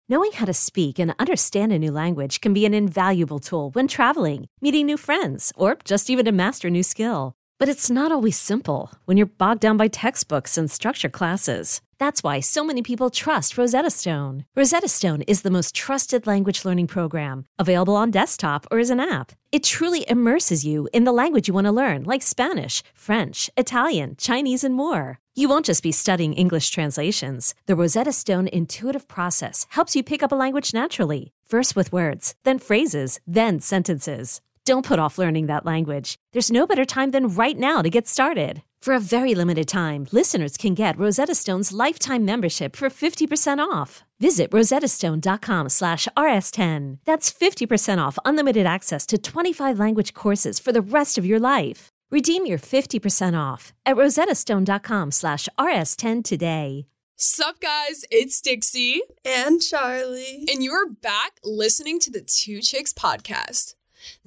Knowing how to speak and understand a new language can be an invaluable tool when traveling, meeting new friends, or just even to master a new skill. But it's not always simple when you're bogged down by textbooks and structured classes. That's why so many people trust Rosetta Stone. Rosetta Stone is the most trusted language learning program, available on desktop or as an app. It truly immerses you in the language you want to learn, like Spanish, French, Italian, Chinese, and more. You won't just be studying English translations. The Rosetta Stone intuitive process helps you pick up a language naturally, first with words, then phrases, then sentences. Don't put off learning that language. There's no better time than right now to get started. For a very limited time, listeners can get Rosetta Stone's lifetime membership for 50% off. Visit rosettastone.com/rs10. That's 50% off unlimited access to 25 language courses for the rest of your life. Redeem your 50% off at rosettastone.com/rs10 today. Sup, guys? It's Dixie. And Charlie. And you're back listening to the Two Chicks podcast.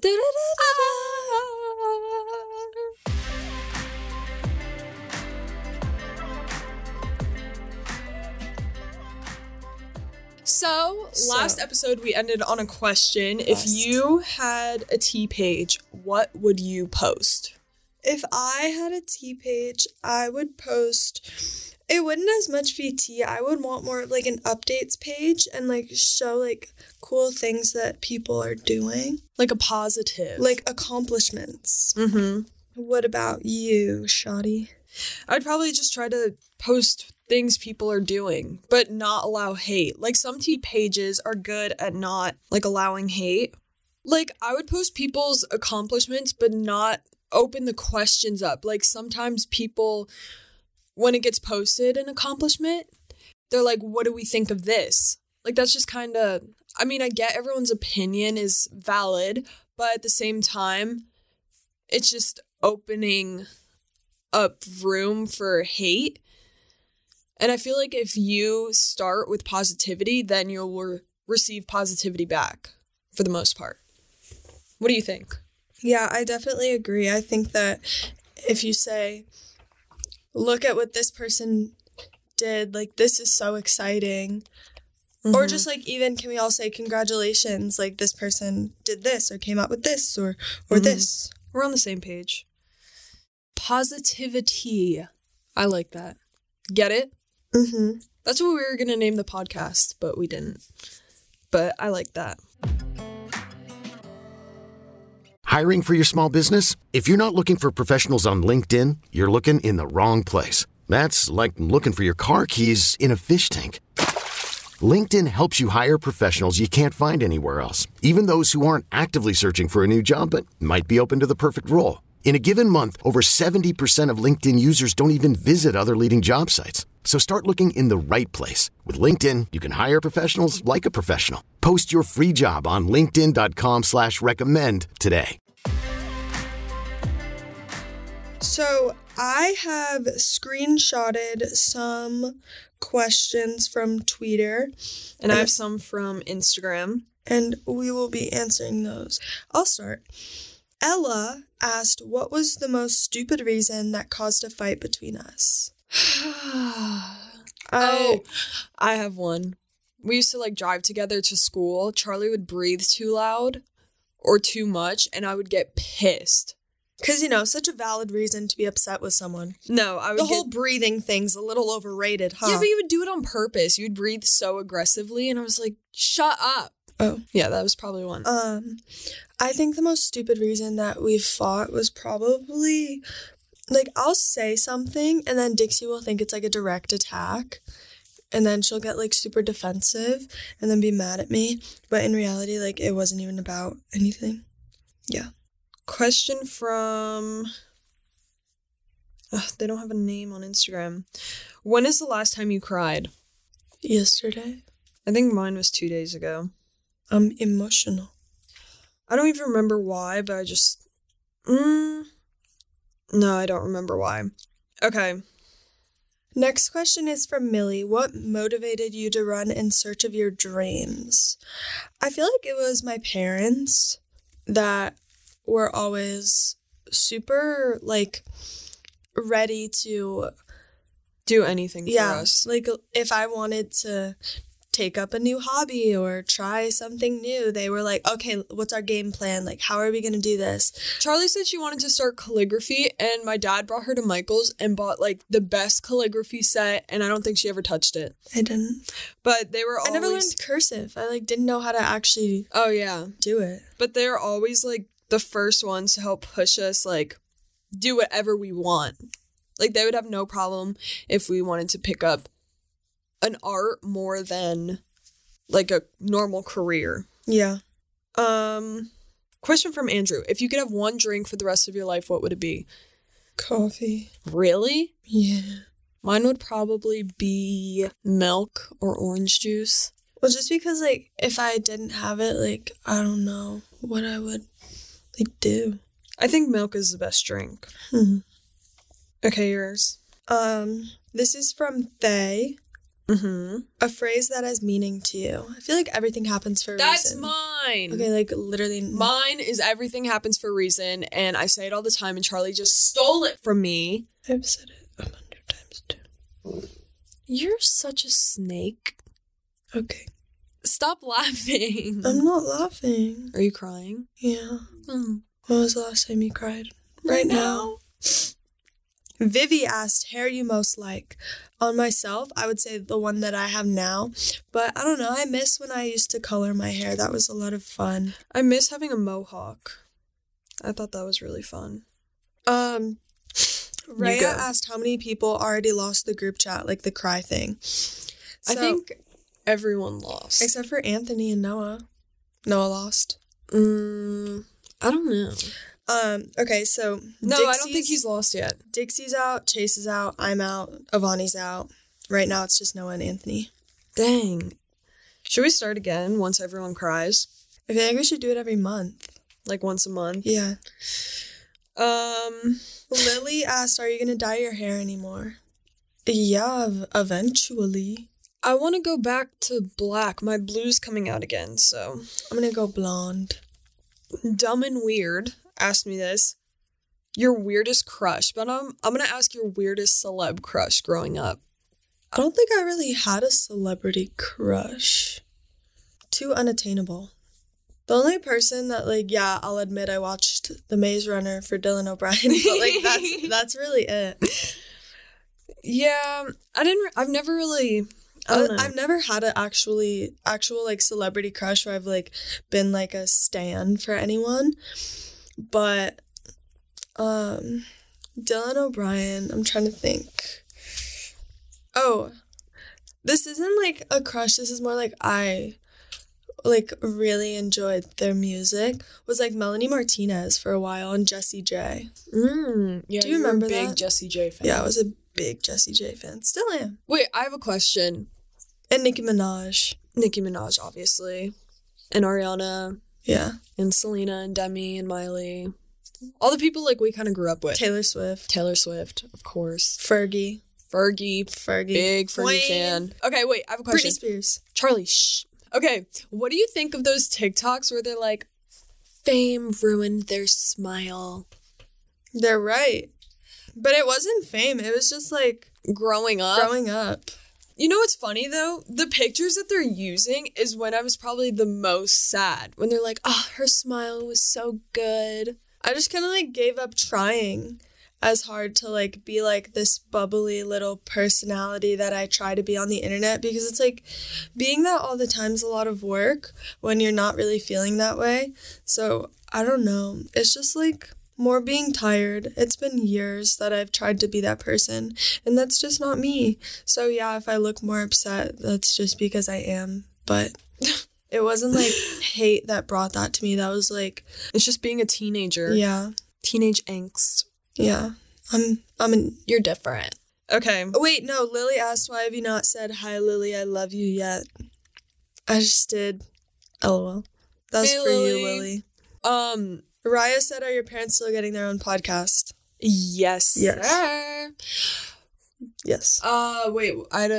So, last episode we ended on a question. If you had a T page, what would you post? If I had a T page, I would post, it wouldn't as much be T. I would want more of like an updates page and like show like cool things that people are doing. Like a positive. Like accomplishments. Mm-hmm. What about you, Shotty? I'd probably just try to post things people are doing, but not allow hate. Like some T pages are good at not like allowing hate. Like I would post people's accomplishments, but not open the questions up. Like sometimes people, when it gets posted an accomplishment, they're like, what do we think of this? Like that's just kind of, I mean, I get everyone's opinion is valid, but at the same time, it's just opening up room for hate. And I feel like if you start with positivity, then you'll receive positivity back for the most part. What do you think? Yeah, I definitely agree. I think that if you say, look at what this person did, like this is so exciting. Mm-hmm. Or just like even can we all say congratulations, like this person did this or came out with this or this. We're on the same page. Positivity. I like that. Get it? Mm-hmm. That's what we were going to name the podcast, but we didn't. But I like that. Hiring for your small business? If you're not looking for professionals on LinkedIn, you're looking in the wrong place. That's like looking for your car keys in a fish tank. LinkedIn helps you hire professionals you can't find anywhere else, even those who aren't actively searching for a new job but might be open to the perfect role. In a given month, over 70% of LinkedIn users don't even visit other leading job sites. So start looking in the right place. With LinkedIn, you can hire professionals like a professional. Post your free job on linkedin.com/recommend today. So I have screenshotted some questions from Twitter. And I have some from Instagram. And we will be answering those. I'll start. Ella asked, what was the most stupid reason that caused a fight between us? I have one. We used to like drive together to school. Charlie would breathe too loud or too much, and I would get pissed. Because, you know, such a valid reason to be upset with someone. No, I would whole breathing thing's a little overrated, huh? Yeah, but you would do it on purpose. You'd breathe so aggressively, and I was like, shut up. Oh. Yeah, that was probably one. I think the most stupid reason that we fought was probably, like, I'll say something, and then Dixie will think it's, like, a direct attack, and then she'll get, like, super defensive, and then be mad at me, but in reality, like, it wasn't even about anything. Yeah. Question from... they don't have a name on Instagram. When is the last time you cried? Yesterday. I think mine was 2 days ago. I'm emotional. I don't even remember why, but I just... No, I don't remember why. Okay. Next question is from Millie. What motivated you to run in search of your dreams? I feel like it was my parents that were always super, like, ready to do anything for us. Like, if I wanted to take up a new hobby or try something new. They were like, okay, what's our game plan? Like, how are we going to do this? Charlie said she wanted to start calligraphy, and my dad brought her to Michael's and bought like the best calligraphy set, and I don't think she ever touched it. I didn't. But they were always... I never learned cursive. I like didn't know how to actually do it. But they're always like the first ones to help push us like do whatever we want. Like they would have no problem if we wanted to pick up an art more than like a normal career. Yeah. Question from Andrew. If you could have one drink for the rest of your life, what would it be? Coffee. Really? Yeah. Mine would probably be milk or orange juice. Well, just because like if I didn't have it, like I don't know what I would like do. I think milk is the best drink. Okay, yours. This is from Thay. A phrase that has meaning to you. I feel like everything happens for a reason. That's mine. Okay, like literally. Mine is everything happens for a reason, and I say it all the time, and Charlie just stole it from me. I've said it 100 times too. You're such a snake. Okay. Stop laughing. I'm not laughing. Are you crying? Yeah. When was the last time you cried? Right now. Vivi asked, hair you most like. On myself, I would say the one that I have now. But I don't know, I miss when I used to color my hair. That was a lot of fun. I miss having a mohawk. I thought that was really fun. Raya asked how many people already lost the group chat, like the cry thing. I think everyone lost. Except for Anthony and Noah. Noah lost. I don't know. Okay, so no, I don't think he's lost yet. Dixie's out, Chase is out, I'm out, Avani's out. Right now it's just Noah and Anthony. Dang. Should we start again once everyone cries? I feel like we should do it every month. Like once a month? Yeah. Lily asked, are you gonna dye your hair anymore? Yeah, eventually. I want to go back to black. My blue's coming out again, so I'm gonna go blonde. Dumb and Weird asked me this. Your weirdest crush, but I'm gonna ask your weirdest celeb crush growing up. I don't think I really had a celebrity crush. Too unattainable. The only person that I'll admit I watched The Maze Runner for Dylan O'Brien, but that's really it. Yeah, I've never really. I've never had an actual celebrity crush where I've been a stan for anyone. But Dylan O'Brien, I'm trying to think. Oh, this isn't a crush, this is more I really enjoyed their music. Was Melanie Martinez for a while and Jessie J. Yeah, do you remember big that? Jessie J fan. Yeah, I was a big Jessie J fan. Still am. Wait, I have a question. And Nicki Minaj. Nicki Minaj, obviously. And Ariana. Yeah. And Selena and Demi and Miley. All the people we kind of grew up with. Taylor Swift, of course. Fergie. Big Fergie fan. Okay, wait, I have a question. Britney Spears. Charlie, shh. Okay, what do you think of those TikToks where they're fame ruined their smile? They're right. But it wasn't fame. It was just growing up. You know what's funny, though? The pictures that they're using is when I was probably the most sad. When they're her smile was so good. I just kind of gave up trying as hard to be this bubbly little personality that I try to be on the internet, because it's being that all the time is a lot of work when you're not really feeling that way. So I don't know. It's just more being tired. It's been years that I've tried to be that person, and that's just not me. So yeah, if I look more upset, that's just because I am. But it wasn't hate that brought that to me. That was it's just being a teenager. Yeah. Teenage angst. Yeah. You're different. Okay. Wait, no, Lily asked, why have you not said, hi Lily, I love you yet? I just did. LOL. That's for Lily. you, Lily. Raya said, are your parents still getting their own podcast? Yes. Yes. Yes. Wait,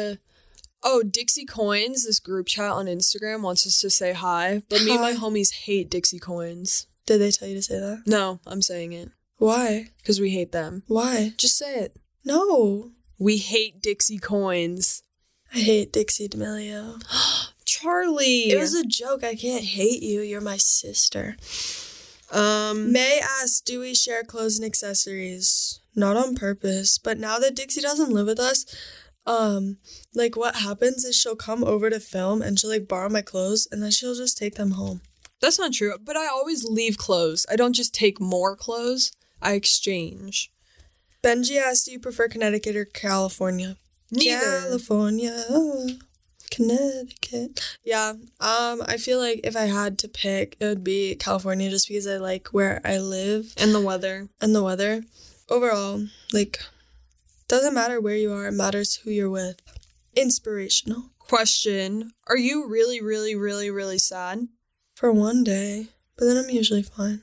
Dixie Coins, this group chat on Instagram, wants us to say hi, but me and my homies hate Dixie Coins. Did they tell you to say that? No, I'm saying it. Why? Because we hate them. Why? Just say it. No. We hate Dixie Coins. I hate Dixie D'Amelio. Charlie. It was a joke. I can't hate you. You're my sister. Um, May asks, do we share clothes and accessories? Not on purpose, but now that Dixie doesn't live with us, like what happens is she'll come over to film and she'll like borrow my clothes and then she'll just take them home. That's not true, but I always leave clothes. I don't just take more clothes. I exchange. Benji asks, do you prefer Connecticut or California? Neither. California. Connecticut. Yeah, I feel like if I had to pick, it would be California just because I like where I live. And the weather. And the weather. Overall, like, doesn't matter where you are, it matters who you're with. Inspirational. Question. Are you really, really, really, really sad? For one day, but then I'm usually fine.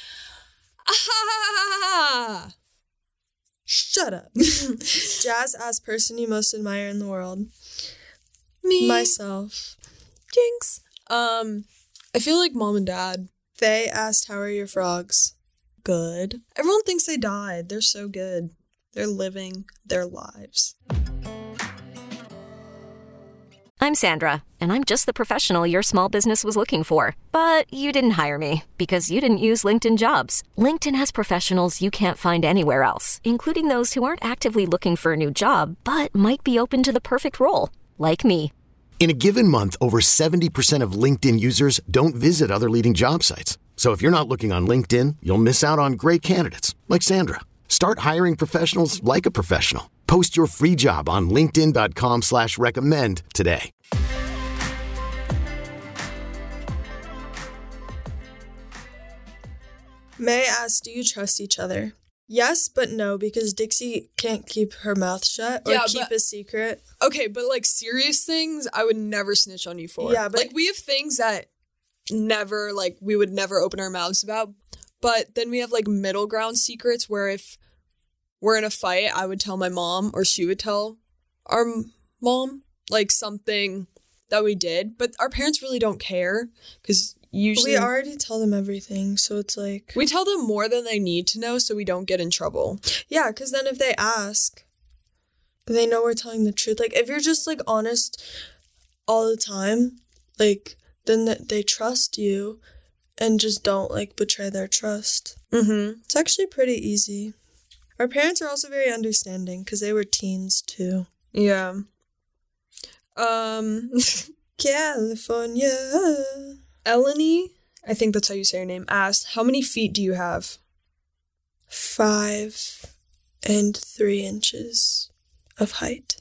Ah! Shut up. Jazz asks, person you most admire in the world. Me. Myself. Jinx. I feel like mom and dad. Faye asked, how are your frogs? Good. Everyone thinks they died. They're so good. They're living their lives. I'm Sandra, and I'm just the professional your small business was looking for. But you didn't hire me because you didn't use LinkedIn Jobs. LinkedIn has professionals you can't find anywhere else, including those who aren't actively looking for a new job, but might be open to the perfect role, like me. In a given month, over 70% of LinkedIn users don't visit other leading job sites. So if you're not looking on LinkedIn, you'll miss out on great candidates like Sandra. Start hiring professionals like a professional. Post your free job on linkedin.com/recommend today. May asks, do you trust each other? Yes, but no, because Dixie can't keep her mouth shut or keep a secret. Okay, but like serious things, I would never snitch on you for. Yeah, but like we have things that we would never open our mouths about. But then we have like middle ground secrets where if we're in a fight, I would tell my mom or she would tell our mom like something that we did. But our parents really don't care because usually we already tell them everything. So it's like we tell them more than they need to know so we don't get in trouble. Yeah, because then if they ask, they know we're telling the truth. Like if you're just like honest all the time, like then they trust you and just don't like betray their trust. Mm-hmm. It's actually pretty easy. Our parents are also very understanding because they were teens too. Yeah. California. Eleni, I think that's how you say her name, asked, how many feet do you have? 5 and 3 inches of height.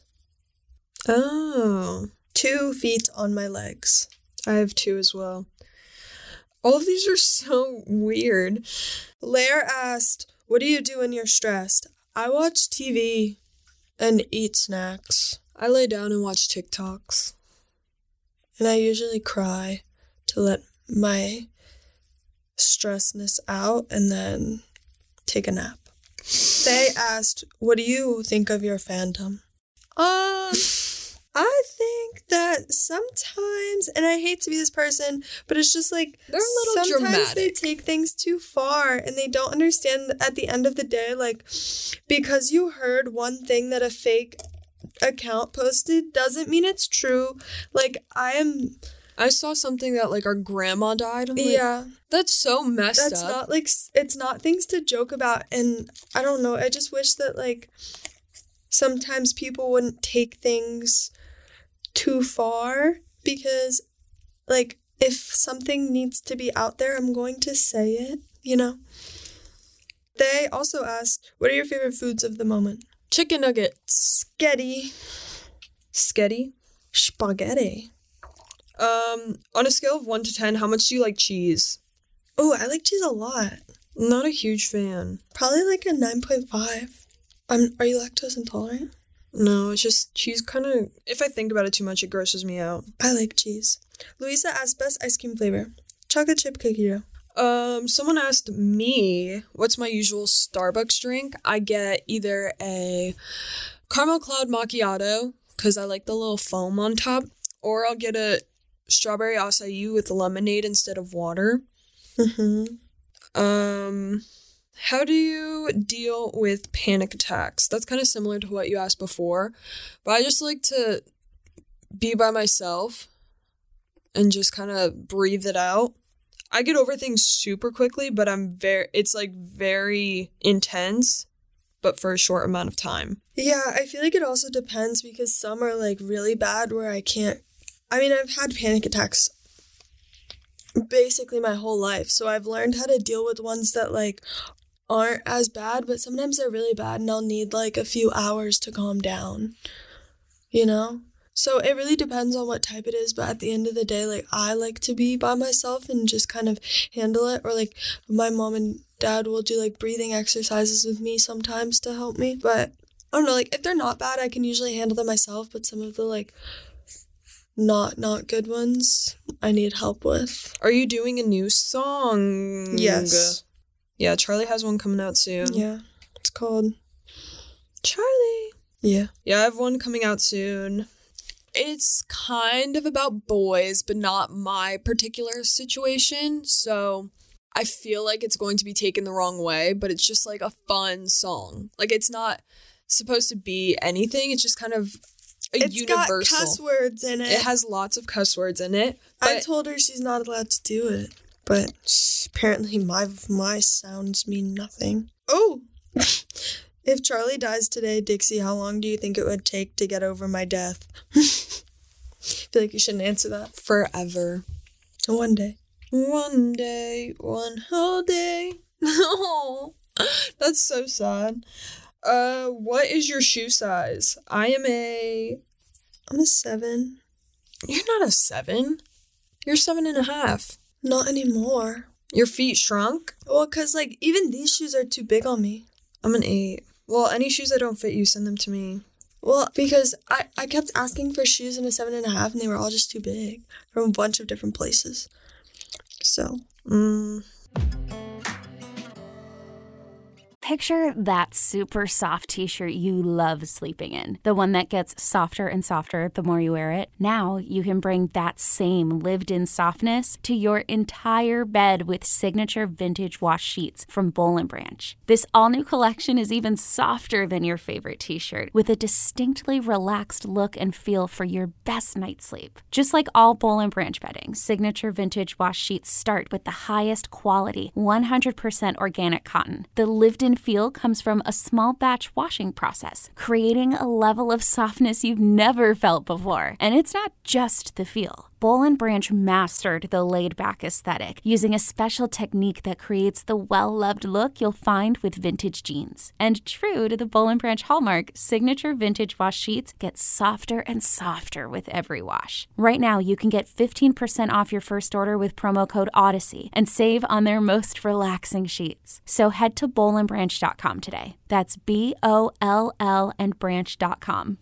Oh. 2 feet on my legs. I have 2 as well. All of these are so weird. Lair asked, what do you do when you're stressed? I watch TV and eat snacks. I lay down and watch TikToks. And I usually cry to let my stressness out and then take a nap. They asked, what do you think of your fandom? I think that sometimes, and I hate to be this person, but it's just like they're a little sometimes dramatic. They take things too far and they don't understand at the end of the day, like, because you heard one thing that a fake account posted doesn't mean it's true. Like, I saw something that like our grandma died. I'm like, yeah, that's so messed up. That's not like, it's not things to joke about. And I don't know, I just wish that like sometimes people wouldn't take things too far, because like if something needs to be out there, I'm going to say it, you know. They also asked, what are your favorite foods of the moment? Chicken nuggets. Sketty. Sketty? Spaghetti. On a scale of 1 to 10, how much do you like cheese? Oh, I like cheese a lot. Not a huge fan. Probably like a 9.5. Are you lactose intolerant? No, it's just cheese kind of, if I think about it too much, it grosses me out. I like cheese. Louisa asked, best ice cream flavor. Chocolate chip cookie dough. Someone asked me, what's my usual Starbucks drink? I get either a caramel cloud macchiato, because I like the little foam on top, or I'll get a strawberry acai with lemonade instead of water. Mm-hmm. How do you deal with panic attacks? That's kind of similar to what you asked before, but I just like to be by myself and just kind of breathe it out. I get over things super quickly, but it's like very intense, but for a short amount of time. Yeah, I feel like it also depends because some are like really bad where I've had panic attacks basically my whole life. So I've learned how to deal with ones that like aren't as bad, but sometimes they're really bad and I'll need like a few hours to calm down, you know? So it really depends on what type it is, but at the end of the day, like I like to be by myself and just kind of handle it, or like my mom and dad will do like breathing exercises with me sometimes to help me, but I don't know, like if they're not bad, I can usually handle them myself, but some of the like not good ones I need help with. Are you doing a new song? Yes. Yeah, Charlie has one coming out soon. Yeah. It's called Charlie. Yeah. Yeah, I have one coming out soon. It's kind of about boys, but not my particular situation. So I feel like it's going to be taken the wrong way, but it's just like a fun song. Like it's not supposed to be anything. It's just kind of universal. It's got cuss words in it. It has lots of cuss words in it. I told her she's not allowed to do it, but apparently my sounds mean nothing. Oh! If Charlie dies today, Dixie, how long do you think it would take to get over my death? I feel like you shouldn't answer that. Forever. One day. One day, one whole day. Oh, that's so sad. What is your shoe size? I'm a 7. You're not a 7. You're 7.5. Not anymore. Your feet shrunk? Well, because, like, even these shoes are too big on me. I'm an 8. Well, any shoes that don't fit you, send them to me. Well, because I kept asking for shoes in a 7.5, and they were all just too big from a bunch of different places. So. Picture that super soft t-shirt you love sleeping in. The one that gets softer and softer the more you wear it. Now you can bring that same lived-in softness to your entire bed with signature vintage wash sheets from Boll & Branch. This all-new collection is even softer than your favorite t-shirt, with a distinctly relaxed look and feel for your best night's sleep. Just like all Boll & Branch bedding, signature vintage wash sheets start with the highest quality, 100% organic cotton. The lived-in feel comes from a small batch washing process, creating a level of softness you've never felt before. And it's not just the feel. Boll & Branch mastered the laid-back aesthetic using a special technique that creates the well-loved look you'll find with vintage jeans. And true to the Boll & Branch hallmark, signature vintage wash sheets get softer and softer with every wash. Right now, you can get 15% off your first order with promo code Odyssey and save on their most relaxing sheets. So head to bollandbranch.com today. That's BOLL and branch.com.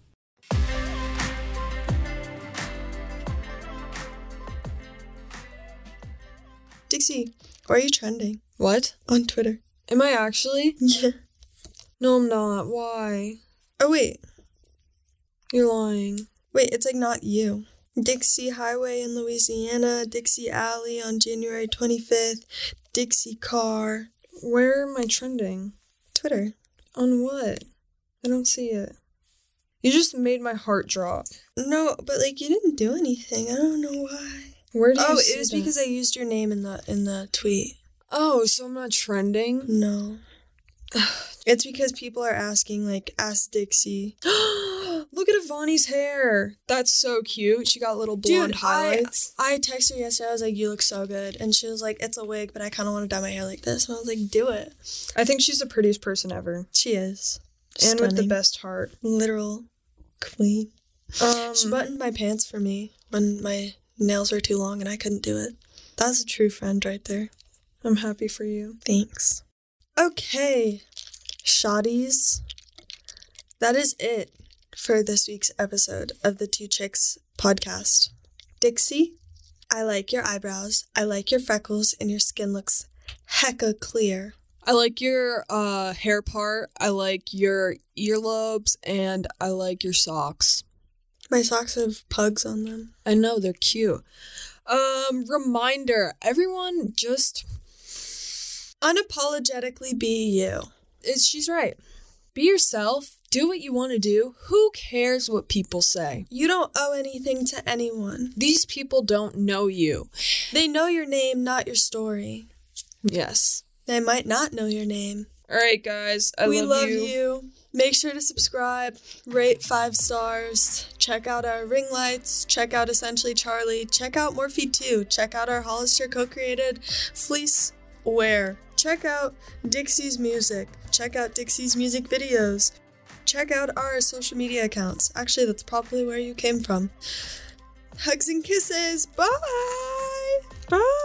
Dixie, why are you trending? What? On Twitter. Am I actually? Yeah. No, I'm not. Why? Oh, wait. You're lying. Wait, it's like not you. Dixie Highway in Louisiana, Dixie Alley on January 25th, Dixie Car. Where am I trending? Twitter. On what? I don't see it. You just made my heart drop. No, but like you didn't do anything. I don't know why. Where do you see it was that? because I used your name in the tweet. Oh, so I'm not trending? No. It's because people are asking, like, ask Dixie. Look at Ivani's hair. That's so cute. She got little blonde highlights. I texted her yesterday. I was like, you look so good. And she was like, it's a wig, but I kind of want to dye my hair like this. And I was like, do it. I think she's the prettiest person ever. She is. And Stunning. with the best heart. Literal queen. She buttoned my pants for me when my nails were too long and I couldn't do it. That's a true friend right there. I'm happy for you. Thanks. Okay, shawties. That is it for this week's episode of the Two Chicks podcast. Dixie, I like your eyebrows. I like your freckles and your skin looks hecka clear. I like your hair part. I like your earlobes and I like your socks. My socks have pugs on them. I know, they're cute. Reminder, everyone just unapologetically be you. She's right. Be yourself. Do what you want to do. Who cares what people say? You don't owe anything to anyone. These people don't know you. They know your name, not your story. Yes. They might not know your name. All right, guys. We love you. Make sure to subscribe, rate 5 stars, check out our ring lights, check out Essentially Charlie, check out Morphe 2, check out our Hollister co-created fleece wear, check out Dixie's music, check out Dixie's music videos, check out our social media accounts. Actually, that's probably where you came from. Hugs and kisses. Bye! Bye!